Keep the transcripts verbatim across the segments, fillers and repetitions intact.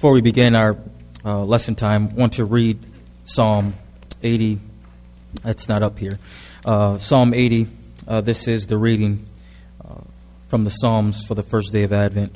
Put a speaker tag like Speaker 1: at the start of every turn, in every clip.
Speaker 1: Before we begin our uh, lesson time, I want to read Psalm eighty. That's not up here. Uh, Psalm eighty. Uh, this is the reading uh, from the Psalms for the first day of Advent.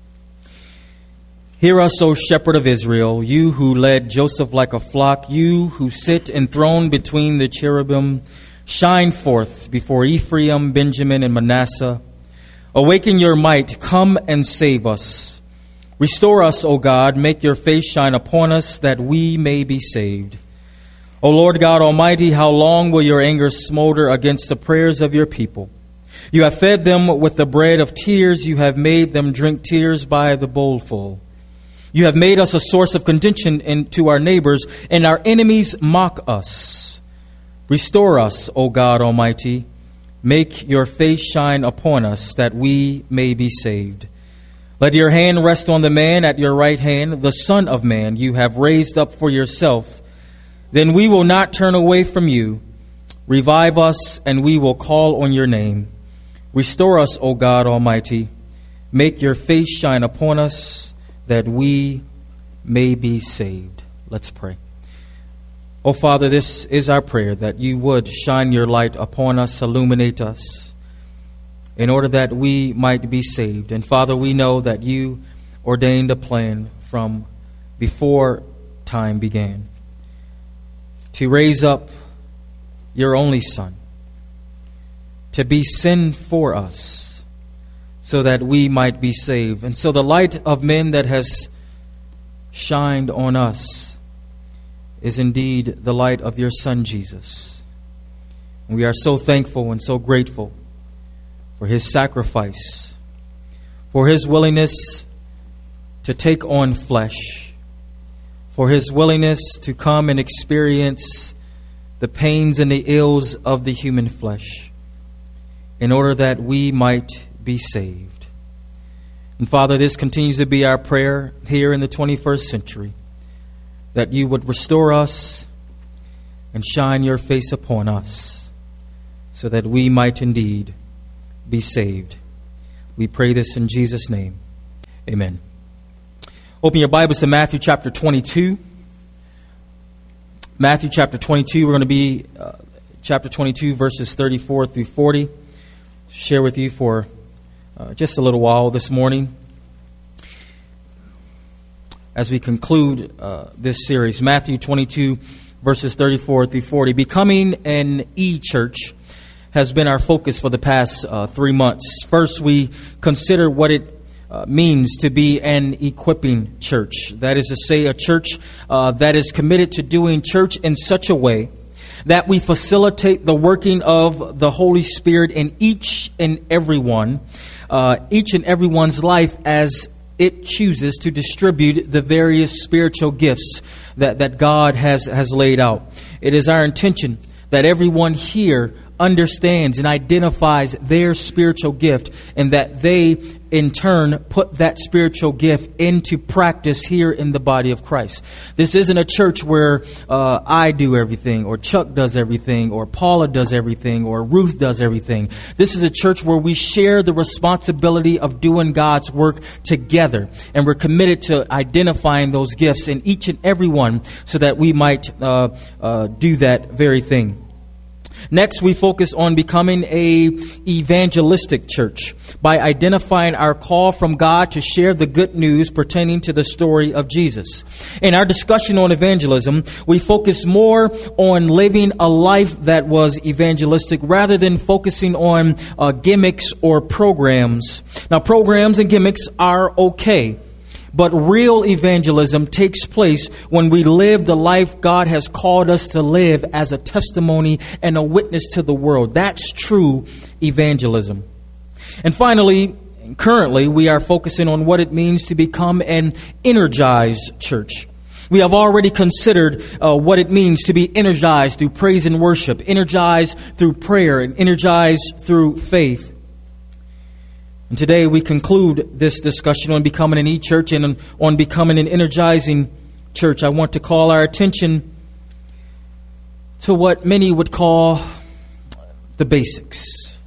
Speaker 1: Hear us, O shepherd of Israel, you who led Joseph like a flock, you who sit enthroned between the cherubim, shine forth before Ephraim, Benjamin, and Manasseh. Awaken your might, come and save us. Restore us, O God, make your face shine upon us, that we may be saved. O Lord God Almighty, how long will your anger smolder against the prayers of your people? You have fed them with the bread of tears, you have made them drink tears by the bowlful. You have made us a source of contention to our neighbors, and our enemies mock us. Restore us, O God Almighty. Make your face shine upon us, that we may be saved. Let your hand rest on the man at your right hand, the Son of Man you have raised up for yourself. Then we will not turn away from you. Revive us, and we will call on your name. Restore us, O God Almighty. Make your face shine upon us, that we may be saved. Let's pray. Oh, Father, this is our prayer, that you would shine your light upon us, illuminate us, in order that we might be saved. And Father, we know that you ordained a plan from before time began to raise up your only Son, to be sin for us, so that we might be saved. And so the light of men that has shined on us is indeed the light of your Son, Jesus. And we are so thankful and so grateful for his sacrifice, for his willingness to take on flesh, for his willingness to come and experience the pains and the ills of the human flesh, in order that we might be saved. And Father, this continues to be our prayer here in the twenty-first century, that you would restore us and shine your face upon us, so that we might indeed be saved. We pray this in Jesus' name. Amen. Open your Bibles to Matthew chapter twenty-two. Matthew chapter twenty-two. We're going to be uh, chapter twenty-two, verses thirty-four through forty. Share with you for uh, just a little while this morning as we conclude uh, this series. Matthew twenty-two, verses thirty-four through forty. Becoming an e-church has been our focus for the past uh, three months. First, we consider what it uh, means to be an equipping church. That is to say, a church uh, that is committed to doing church in such a way that we facilitate the working of the Holy Spirit in each and every one, uh, each and everyone's life as it chooses to distribute the various spiritual gifts that, that God has, has laid out. It is our intention that everyone here understands and identifies their spiritual gift, and that they in turn put that spiritual gift into practice here in the body of Christ. This isn't a church where uh, I do everything, or Chuck does everything, or Paula does everything, or Ruth does everything. This is a church where we share the responsibility of doing God's work together, and we're committed to identifying those gifts in each and every one, so that we might uh, uh, do that very thing. Next, we focus on becoming a evangelistic church by identifying our call from God to share the good news pertaining to the story of Jesus. In our discussion on evangelism, we focus more on living a life that was evangelistic rather than focusing on uh, gimmicks or programs. Now, programs and gimmicks are okay, but real evangelism takes place when we live the life God has called us to live as a testimony and a witness to the world. That's true evangelism. And finally, currently, we are focusing on what it means to become an energized church. We have already considered uh, what it means to be energized through praise and worship, energized through prayer, and energized through faith. And today we conclude this discussion on becoming an e-church and on becoming an energizing church. I want to call our attention to what many would call the basics.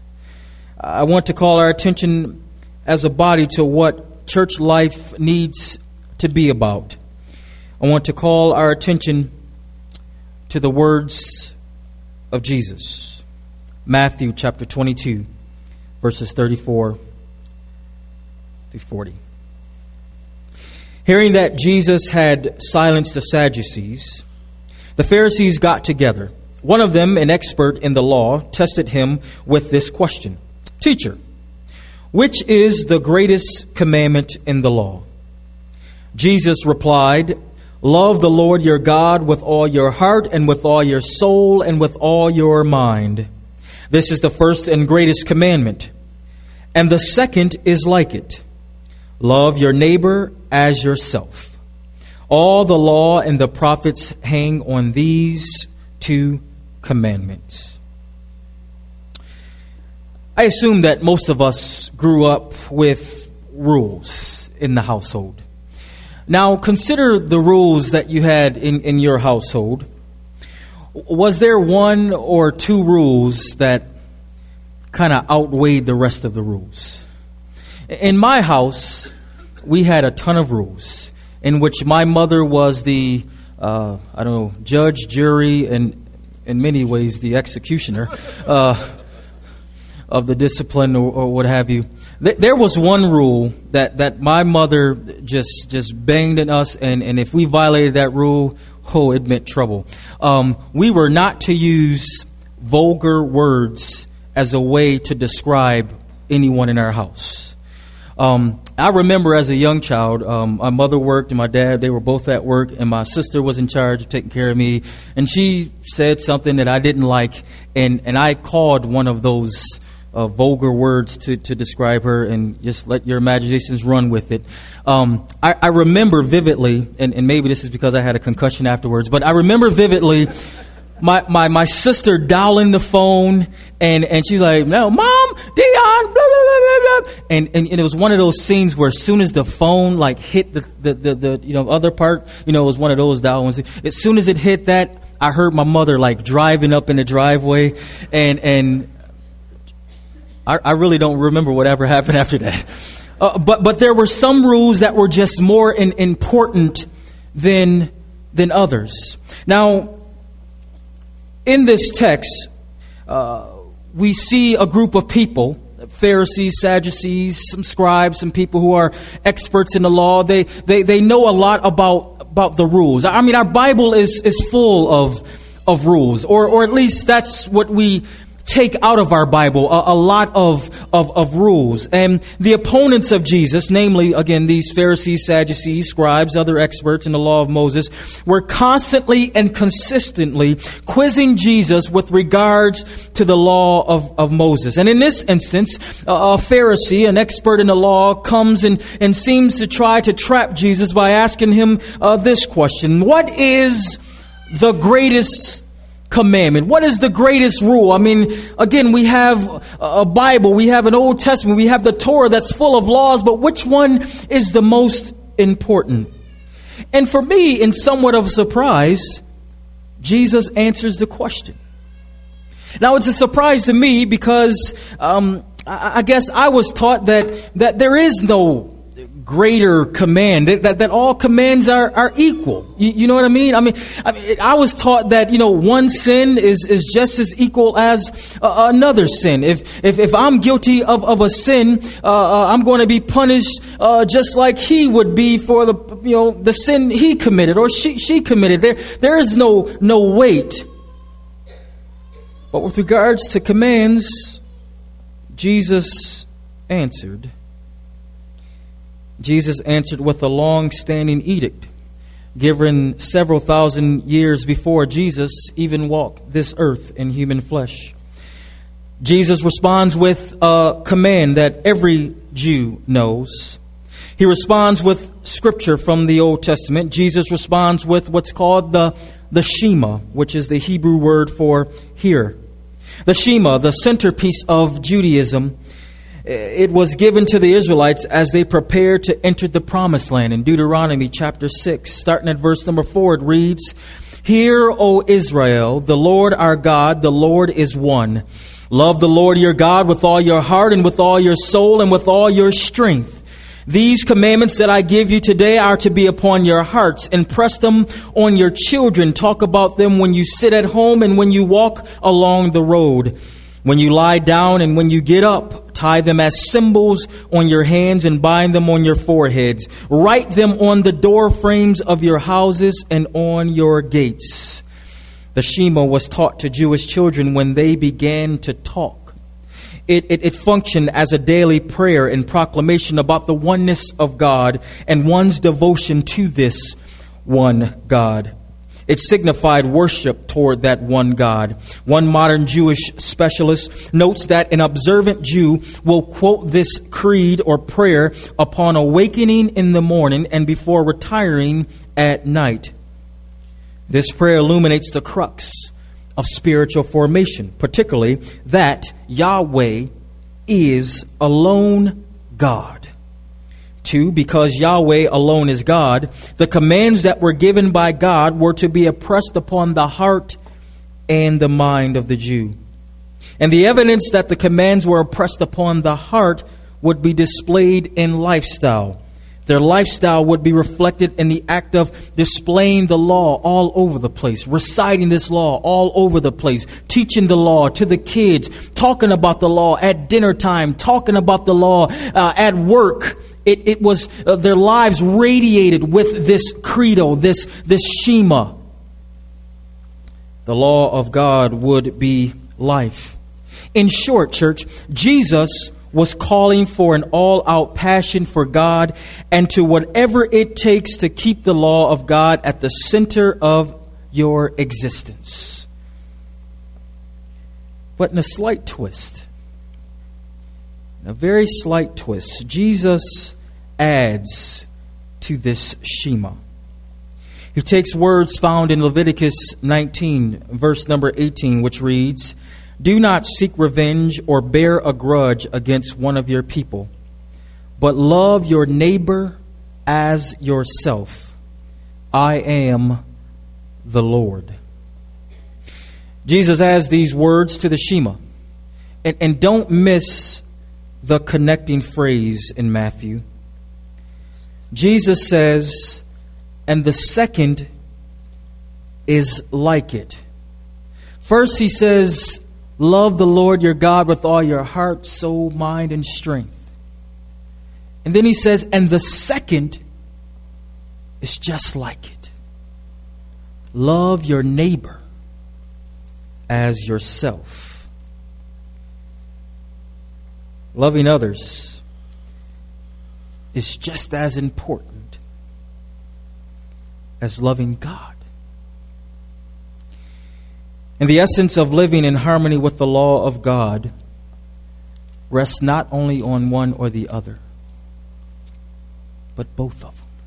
Speaker 1: I want to call our attention as a body to what church life needs to be about. I want to call our attention to the words of Jesus. Matthew chapter twenty-two, verses thirty-four through forty. Hearing that Jesus had silenced the Sadducees, the Pharisees got together. One of them, an expert in the law, tested him with this question: Teacher, which is the greatest commandment in the law? Jesus replied, Love the Lord your God with all your heart and with all your soul and with all your mind. This is the first and greatest commandment. And the second is like it. Love your neighbor as yourself. All the law and the prophets hang on these two commandments. I assume that most of us grew up with rules in the household. Now, consider the rules that you had in, in your household. Was there one or two rules that kind of outweighed the rest of the rules? In my house, we had a ton of rules in which my mother was the, uh, I don't know, judge, jury, and in many ways the executioner uh, of the discipline or, or what have you. Th- there was one rule that, that my mother just just banged in us, and, and if we violated that rule, oh, it meant trouble. Um, we were not to use vulgar words as a way to describe anyone in our house. Um, I remember as a young child, um, my mother worked and my dad, they were both at work, and my sister was in charge of taking care of me. And she said something that I didn't like, and, and I called one of those uh, vulgar words to, to describe her, and just let your imaginations run with it. Um, I, I remember vividly, and, and maybe this is because I had a concussion afterwards, but I remember vividly My, my my sister dialing the phone, and, and she's like, no, Mom, Dion, blah, blah, blah, blah. And, and and it was one of those scenes where as soon as the phone like hit the, the, the, the you know other part, you know, it was one of those dial ones. As soon as it hit that, I heard my mother like driving up in the driveway, and and I, I really don't remember whatever happened after that. Uh, but but there were some rules that were just more in, important than than others. Now, in this text, uh, we see a group of people, Pharisees, Sadducees, some scribes, some people who are experts in the law. They they they know a lot about about the rules. I mean, our Bible is is full of of rules, or or at least that's what we take out of our Bible, a, a lot of, of, of rules. And the opponents of Jesus, namely, again, these Pharisees, Sadducees, scribes, other experts in the law of Moses, were constantly and consistently quizzing Jesus with regards to the law of, of Moses. And in this instance, a Pharisee, an expert in the law, comes and, and seems to try to trap Jesus by asking him uh, this question: what is the greatest commandment? What is the greatest rule? I mean, again, we have a Bible, we have an Old Testament, we have the Torah that's full of laws, but which one is the most important? And for me, in somewhat of a surprise, Jesus answers the question. Now, it's a surprise to me because um, I, I guess I was taught that that there is no greater command, that, that, that all commands are, are equal. You, you know what I mean? I mean, I mean, I was taught that, you know, one sin is, is just as equal as uh, another sin. If, if, if I'm guilty of, of a sin, uh, uh, I'm going to be punished, uh, just like he would be for the, you know, the sin he committed or she, she committed. There, there is no, no weight. But with regards to commands, Jesus answered. Jesus answered with a long-standing edict given several thousand years before Jesus even walked this earth in human flesh. Jesus responds with a command that every Jew knows. He responds with scripture from the Old Testament. Jesus responds with what's called the, the Shema, which is the Hebrew word for hear. The Shema, the centerpiece of Judaism, it was given to the Israelites as they prepared to enter the promised land. In Deuteronomy chapter six, starting at verse number four, it reads, "Hear, O Israel, the Lord our God, the Lord is one. Love the Lord your God with all your heart and with all your soul and with all your strength. These commandments that I give you today are to be upon your hearts. Impress them on your children. Talk about them when you sit at home and when you walk along the road. When you lie down and when you get up, tie them as symbols on your hands and bind them on your foreheads. Write them on the door frames of your houses and on your gates. The Shema was taught to Jewish children when they began to talk. It, it, it functioned as a daily prayer and proclamation about the oneness of God and one's devotion to this one God. It signified worship toward that one God. One modern Jewish specialist notes that an observant Jew will quote this creed or prayer upon awakening in the morning and before retiring at night. This prayer illuminates the crux of spiritual formation, particularly that Yahweh is alone God. Two, because Yahweh alone is God, the commands that were given by God were to be impressed upon the heart and the mind of the Jew. And the evidence that the commands were impressed upon the heart would be displayed in lifestyle. Their lifestyle would be reflected in the act of displaying the law all over the place, reciting this law all over the place, teaching the law to the kids, talking about the law at dinner time, talking about the law uh, at work. It, it was uh, their lives radiated with this credo, this, this Shema. The law of God would be life. In short, church, Jesus was calling for an all-out passion for God and to whatever it takes to keep the law of God at the center of your existence. But in a slight twist, a very slight twist, Jesus adds to this Shema. He takes words found in Leviticus nineteen, verse number eighteen, which reads, "Do not seek revenge or bear a grudge against one of your people, but love your neighbor as yourself. I am the Lord." Jesus adds these words to the Shema. And, and don't miss the connecting phrase in Matthew. Jesus says, and the second is like it. First he says, love the Lord your God with all your heart, soul, mind, and strength. And then he says, and the second is just like it. Love your neighbor as yourself. Loving others is just as important as loving God. And the essence of living in harmony with the law of God rests not only on one or the other, but both of them.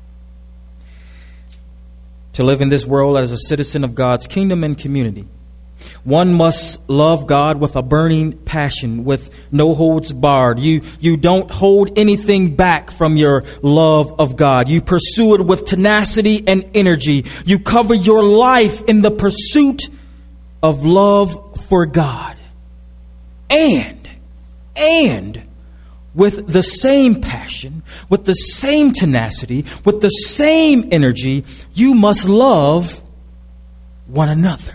Speaker 1: To live in this world as a citizen of God's kingdom and community, one must love God with a burning passion, with no holds barred. You, you don't hold anything back from your love of God. You pursue it with tenacity and energy. You cover your life in the pursuit of love for God. And, and with the same passion, with the same tenacity, with the same energy, you must love one another.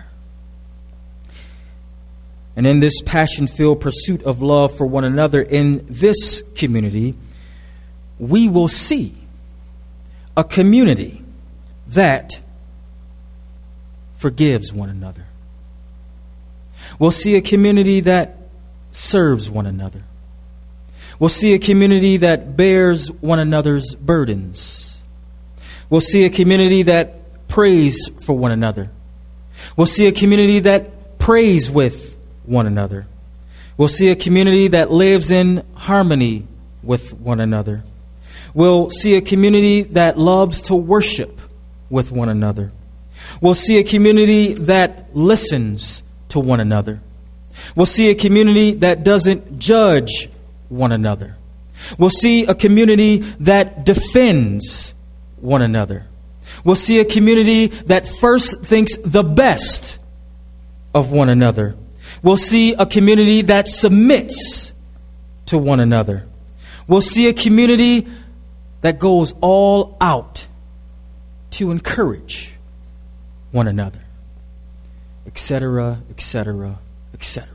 Speaker 1: And in this passion-filled pursuit of love for one another in this community, we will see a community that forgives one another. We'll see a community that serves one another. We'll see a community that bears one another's burdens. We'll see a community that prays for one another. We'll see a community that prays with one another. We'll see a community that lives in harmony with one another. We'll see a community that loves to worship with one another. We'll see a community that listens to one another. We'll see a community that doesn't judge one another. We'll see a community that defends one another. We'll see a community that first thinks the best of one another. We'll see a community that submits to one another. We'll see a community that goes all out to encourage one another, et cetera, et cetera, et cetera.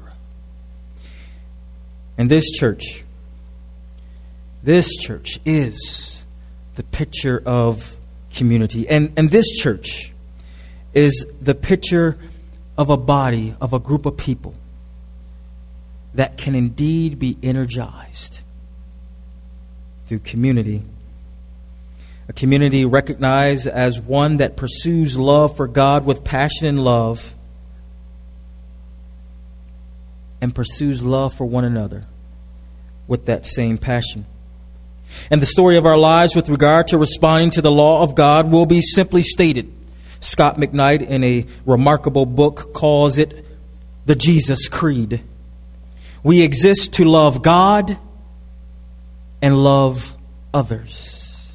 Speaker 1: And this church, this church is the picture of community. And, and this church is the picture of a body, of a group of people that can indeed be energized through community. A community recognized as one that pursues love for God with passion and love, and pursues love for one another with that same passion. And the story of our lives with regard to responding to the law of God will be simply stated. Scott McKnight, in a remarkable book, calls it the Jesus Creed. We exist to love God and love others.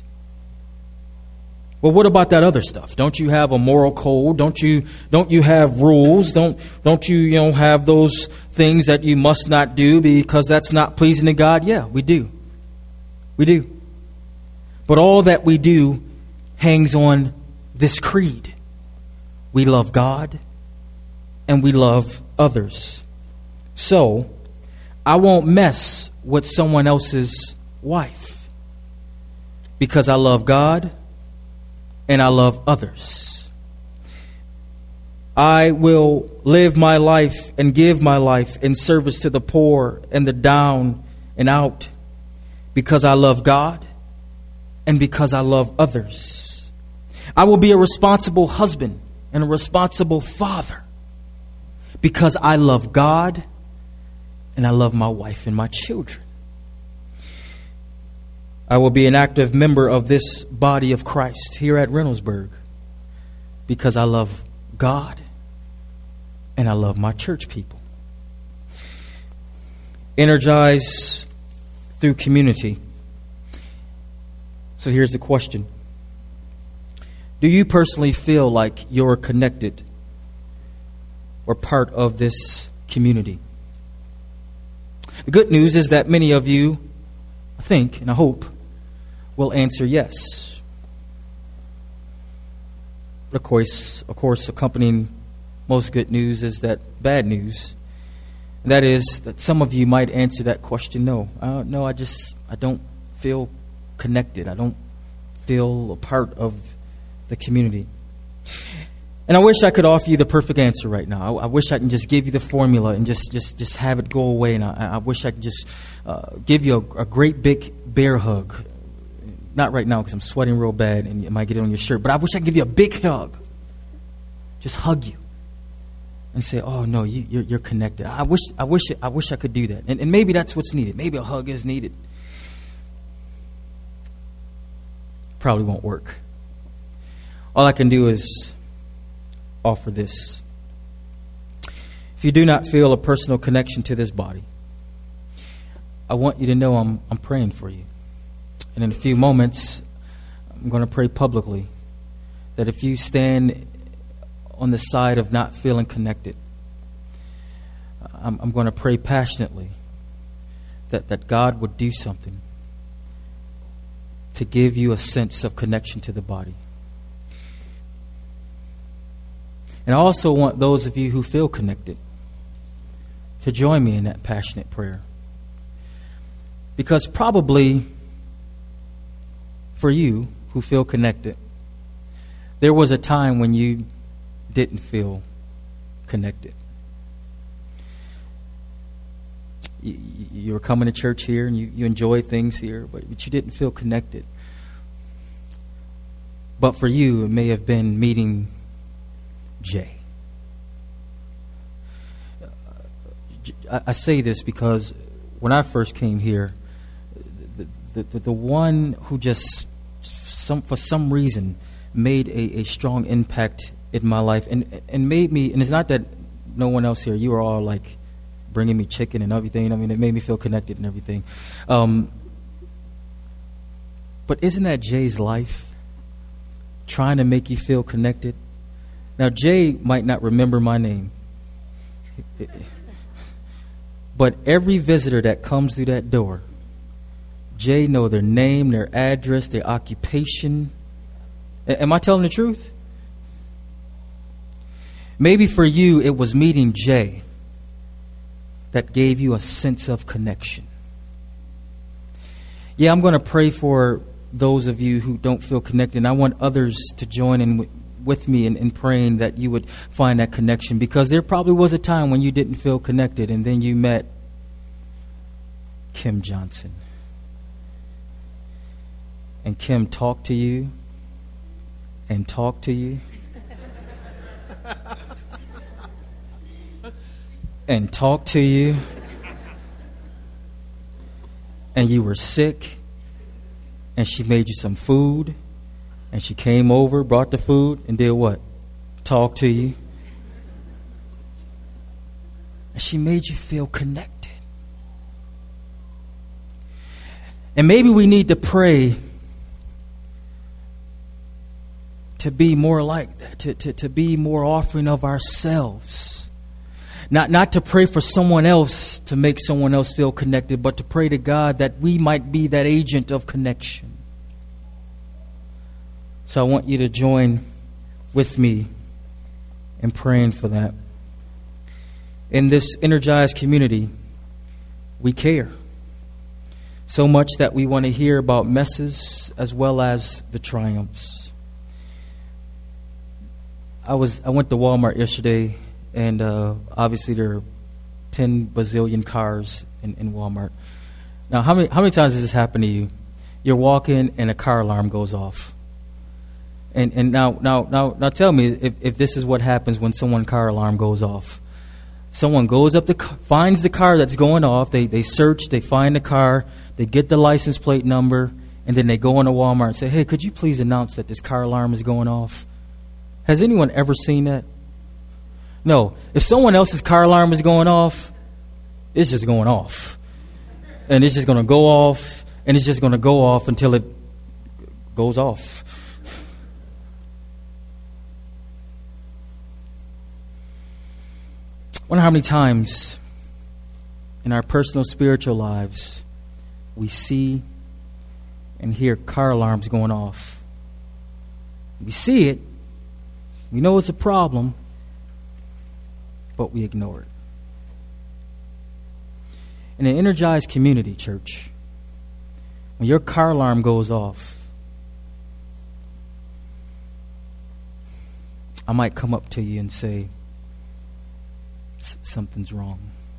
Speaker 1: Well, what about that other stuff? Don't you have a moral code? Don't you don't you have rules? Don't don't you, you know, have those things that you must not do because that's not pleasing to God? Yeah, we do. We do. But all that we do hangs on this creed. We love God and we love others. So, I won't mess with someone else's wife because I love God and I love others. I will live my life and give my life in service to the poor and the down and out because I love God and because I love others. I will be a responsible husband and a responsible father because I love God and I love my wife and my children. I will be an active member of this body of Christ here at Reynoldsburg because I love God and I love my church people. Energize through community. So here's the question. Do you personally feel like you're connected or part of this community? The good news is that many of you, I think and I hope, will answer yes. But of course, of course, accompanying most good news is that bad news. And that is that some of you might answer that question, no. Uh, no, I just, I don't feel connected. I don't feel a part of the community. And I wish I could offer you the perfect answer right now. I, I wish I can just give you the formula and just, just, just have it go away. And I, I wish I could just uh, give you a, a great big bear hug. Not right now because I'm sweating real bad and it might get it on your shirt. But I wish I could give you a big hug. Just hug you and say, "Oh no, you, you're, you're connected." I wish, I wish, I wish I could do that. And, and maybe that's what's needed. Maybe a hug is needed. Probably won't work. All I can do is offer this. If you do not feel a personal connection to this body, I want you to know I'm I'm praying for you. And in a few moments, I'm going to pray publicly that if you stand on the side of not feeling connected, I'm, I'm going to pray passionately that, that God would do something to give you a sense of connection to the body. And I also want those of you who feel connected to join me in that passionate prayer. Because probably for you who feel connected, there was a time when you didn't feel connected. You, you were coming to church here and you, you enjoyed things here, but, but you didn't feel connected. But for you, it may have been meeting Jay. I, I say this because when I first came here, the, the, the, the one who just, some for some reason, made a, a strong impact in my life and and made me, and it's not that no one else here, you were all like bringing me chicken and everything. I mean, it made me feel connected and everything. Um, but isn't that Jay's life? Trying to make you feel connected? Now, Jay might not remember my name, but every visitor that comes through that door, J know their name, their address, their occupation. A- am I telling the truth? Maybe for you, it was meeting J that gave you a sense of connection. Yeah, I'm going to pray for those of you who don't feel connected. And I want others to join in w- with me in, in praying that you would find that connection, because there probably was a time when you didn't feel connected, and then you met Kim Johnson. And Kim talked to you and talked to you and talked to you, and you were sick, and she made you some food, and she came over, brought the food, and did what? Talked to you. And she made you feel connected. And maybe we need to pray to be more like that, to, to, to be more offering of ourselves. Not, not to pray for someone else to make someone else feel connected, but to pray to God that we might be that agent of connection. So I want you to join with me in praying for that. In this energized community, we care so much that we want to hear about messes as well as the triumphs. I was I went to Walmart yesterday, and uh, obviously there are ten bazillion cars in, in Walmart. Now, how many how many times has this happened to you? You're walking and a car alarm goes off. And and now now now now tell me if, if this is what happens when someone's car alarm goes off. Someone goes up to finds the car that's going off. They they search, they find the car, they get the license plate number, and then they go into Walmart and say, "Hey, could you please announce that this car alarm is going off?" Has anyone ever seen that? No. If someone else's car alarm is going off, it's just going off. And it's just going to go off, and it's just going to go off until it goes off. I wonder how many times in our personal spiritual lives we see and hear car alarms going off. We see it. We know it's a problem, but we ignore it. In an energized community, church, when your car alarm goes off, I might come up to you and say, something's wrong.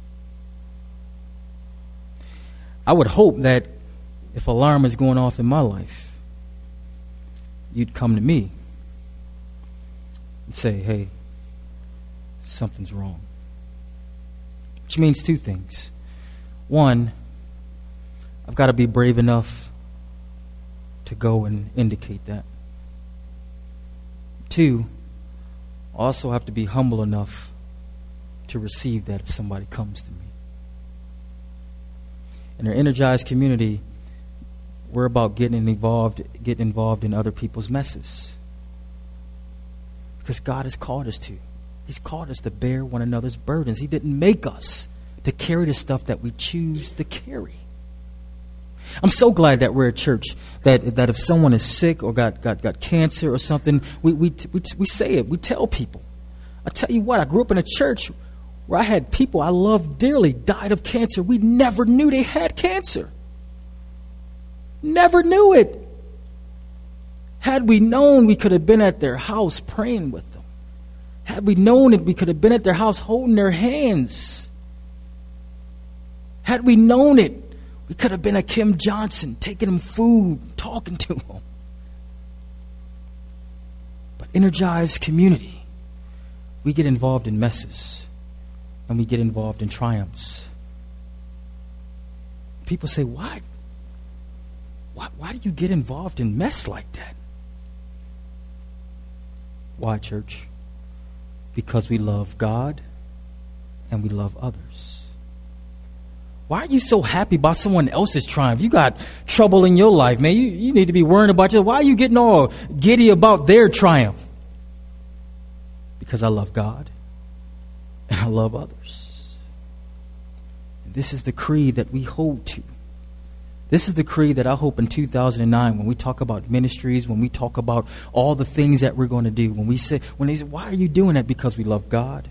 Speaker 1: I would hope that if alarm is going off in my life, you'd come to me and say, hey, something's wrong. Which means two things. One, I've got to be brave enough to go and indicate that. Two, I also have to be humble enough to receive that if somebody comes to me. In our energized community, we're about getting involved, getting involved in other people's messes. Because God has called us to. He's called us to bear one another's burdens. He didn't make us to carry the stuff that we choose to carry. I'm so glad that we're a church that that if someone is sick or got got, got cancer or something, we, we we we say it. We tell people. I tell you what, I grew up in a church where I had people I loved dearly died of cancer. We never knew they had cancer. Never knew it. Had we known, we could have been at their house praying with them. Had we known it, we could have been at their house holding their hands. Had we known it, we could have been at Kim Johnson, taking them food, talking to them. But energized community, we get involved in messes, and we get involved in triumphs. People say, why? Why, why do you get involved in mess like that? Why, church? Because we love God and we love others. Why are you so happy about someone else's triumph? You got trouble in your life, man. You, you need to be worrying about your. Why are you getting all giddy about their triumph? Because I love God and I love others. And this is the creed that we hold to. This is the creed that I hope in two thousand nine, when we talk about ministries, when we talk about all the things that we're going to do, when we say, when they say, why are you doing that? Because we love God,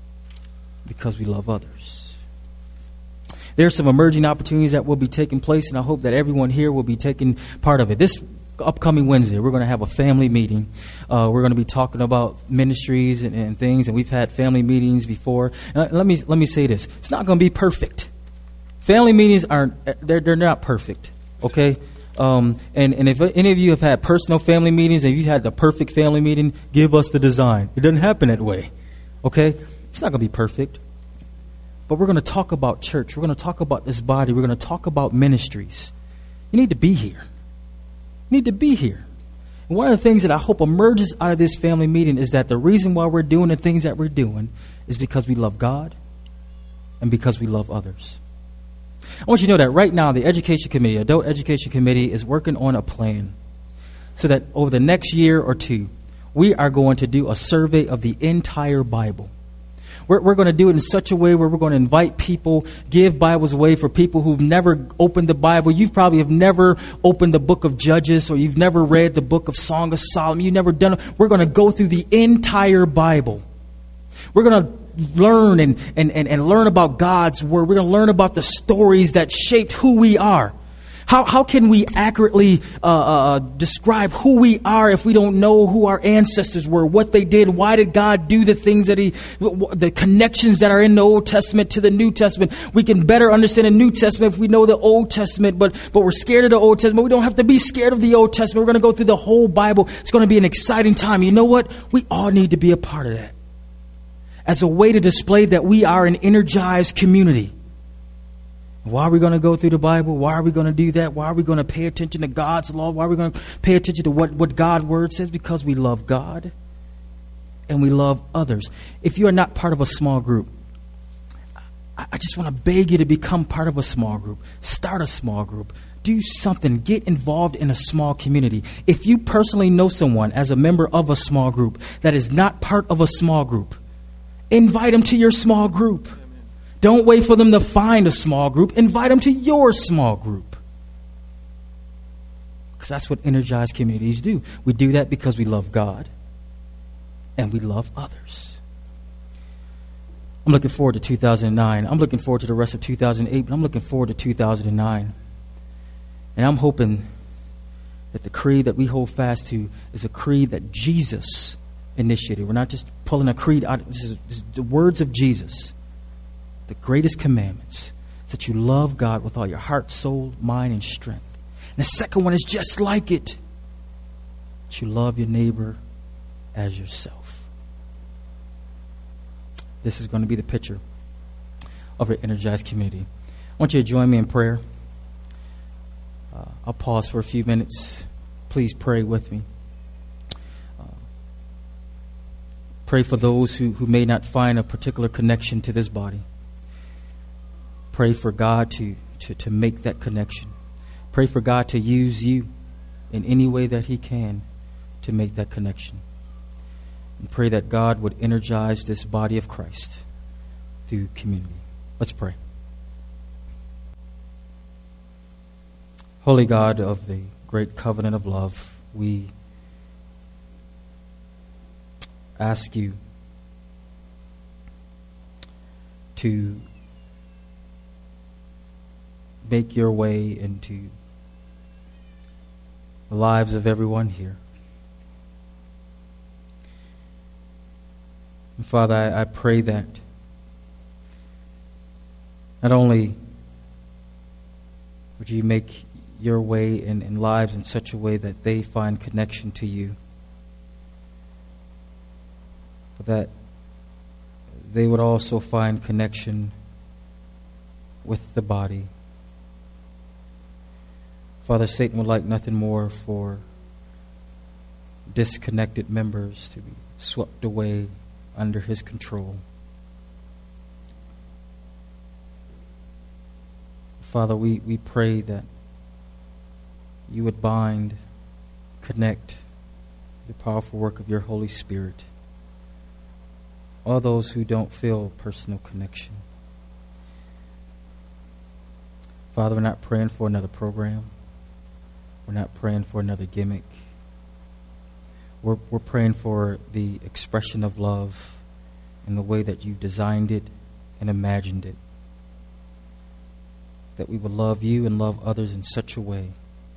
Speaker 1: because we love others. There are some emerging opportunities that will be taking place, and I hope that everyone here will be taking part of it. This upcoming Wednesday, we're going to have a family meeting. Uh, we're going to be talking about ministries and, and things, and we've had family meetings before. Uh, let me let me say this: it's not going to be perfect. Family meetings aren't, they're, they're not perfect, okay? Um, and, and if any of you have had personal family meetings and you had the perfect family meeting, give us the design. It doesn't happen that way, okay? It's not going to be perfect. But we're going to talk about church. We're going to talk about this body. We're going to talk about ministries. You need to be here. You need to be here. And one of the things that I hope emerges out of this family meeting is that the reason why we're doing the things that we're doing is because we love God and because we love others. I want you to know that right now the Education Committee, Adult Education Committee, is working on a plan so that over the next year or two, we are going to do a survey of the entire Bible. We're, we're going to do it in such a way where we're going to invite people, give Bibles away for people who've never opened the Bible. You probably have never opened the book of Judges, or you've never read the book of Song of Solomon. You've never done it. We're going to go through the entire Bible. We're going to learn and, and, and, and learn about God's word. We're going to learn about the stories that shaped who we are. How how can we accurately uh, uh, describe who we are if we don't know who our ancestors were, what they did, why did God do the things that he, the connections that are in the Old Testament to the New Testament? We can better understand the New Testament if we know the Old Testament, but but we're scared of the Old Testament. We don't have to be scared of the Old Testament. We're going to go through the whole Bible. It's going to be an exciting time. You know what? We all need to be a part of that as a way to display that we are an energized community. Why are we going to go through the Bible? Why are we going to do that? Why are we going to pay attention to God's law? Why are we going to pay attention to what, what God's word says? Because we love God and we love others. If you are not part of a small group, I, I just want to beg you to become part of a small group. Start a small group. Do something. Get involved in a small community. If you personally know someone as a member of a small group that is not part of a small group, invite them to your small group. Don't wait for them to find a small group. Invite them to your small group. Because that's what energized communities do. We do that because we love God and we love others. I'm looking forward to two thousand nine. I'm looking forward to the rest of two thousand eight, but I'm looking forward to two thousand nine. And I'm hoping that the creed that we hold fast to is a creed that Jesus initiated. We're not just pulling a creed out. This is, this is the words of Jesus. The greatest commandments is that you love God with all your heart, soul, mind, and strength. And the second one is just like it. That you love your neighbor as yourself. This is going to be the picture of our energized community. I want you to join me in prayer. Uh, I'll pause for a few minutes. Please pray with me. Uh, pray for those who, who may not find a particular connection to this body. Pray for God to, to, to make that connection. Pray for God to use you in any way that he can to make that connection. And pray that God would energize this body of Christ through community. Let's pray. Holy God of the great covenant of love, we ask you to make your way into the lives of everyone here. And Father, I, I pray that not only would you make your way in, in lives in such a way that they find connection to you, but that they would also find connection with the body. Father, Satan would like nothing more for disconnected members to be swept away under his control. Father, we, we pray that you would bind, connect the powerful work of your Holy Spirit, all those who don't feel personal connection. Father, we're not praying for another program. We're not praying for another gimmick. We're, we're praying for the expression of love in the way that you designed it and imagined it. That we would love you and love others in such a way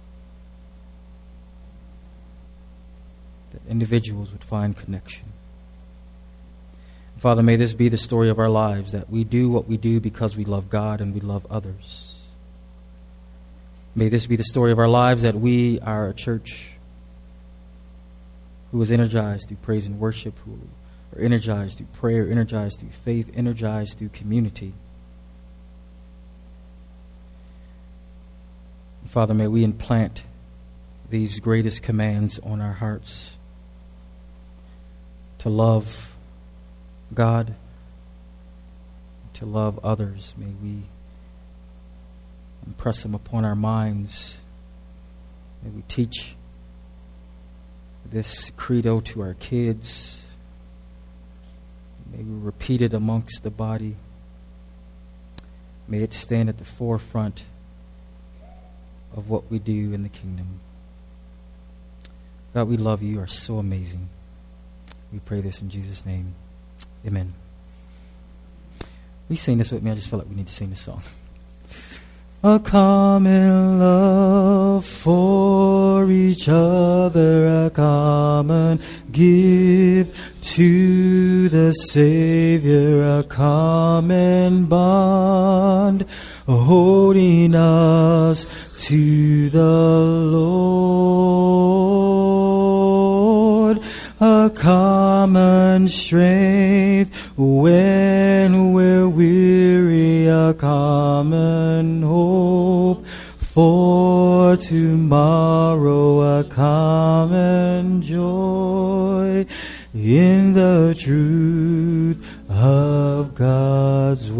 Speaker 1: that individuals would find connection. Father, may this be the story of our lives, that we do what we do because we love God and we love others. May this be the story of our lives, that we are a church who is energized through praise and worship, who are energized through prayer, energized through faith, energized through community. Father, may we implant these greatest commands on our hearts to love God, to love others. May we impress them upon our minds. May we teach this credo to our kids. May we repeat it amongst the body. May it stand at the forefront of what we do in the kingdom. God, we love you. You are so amazing. We pray this in Jesus' name. Amen. Will you sing this with me? I just feel like we need to sing this song. A common love for each other, a common gift to the Savior, a common bond holding us to the Lord, a common strength when we're weary, a common hope for tomorrow, a common joy in the truth of God's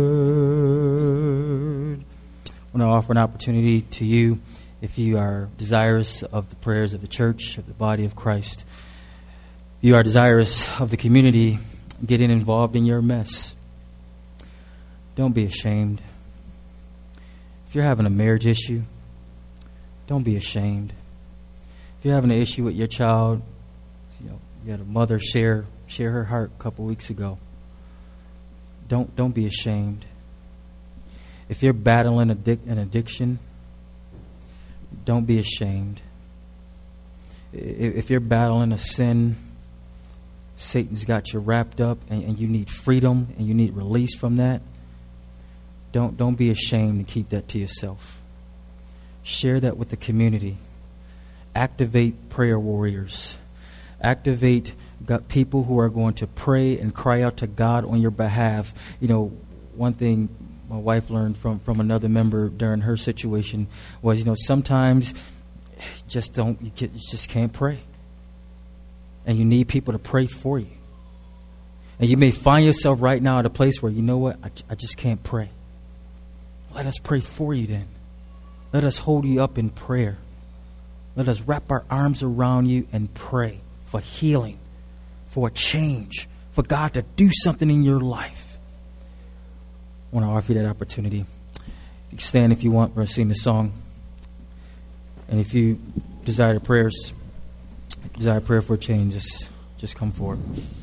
Speaker 1: word. I want to offer an opportunity to you, if you are desirous of the prayers of the church, of the body of Christ, you are desirous of the community getting involved in your mess. Don't be ashamed. If you're having a marriage issue, don't be ashamed. If you're having an issue with your child, you know, you had a mother share share her heart a couple weeks ago. Don't don't be ashamed. If you're battling addic- an addiction, don't be ashamed. If you're battling a sin, Satan's got you wrapped up, and, and you need freedom and you need release from that. Don't don't be ashamed to keep that to yourself. Share that with the community. Activate prayer warriors. Activate God, people who are going to pray and cry out to God on your behalf. You know, one thing my wife learned from, from another member during her situation was, you know, sometimes just don't you, you just can't pray. And you need people to pray for you. And you may find yourself right now at a place where, you know what, I, I just can't pray. Let us pray for you then. Let us hold you up in prayer. Let us wrap our arms around you and pray for healing, for a change, for God to do something in your life. I want to offer you that opportunity. You can stand if you want. We're going to sing the song. And if you desire prayers, desire prayer for a change, just, just come forward.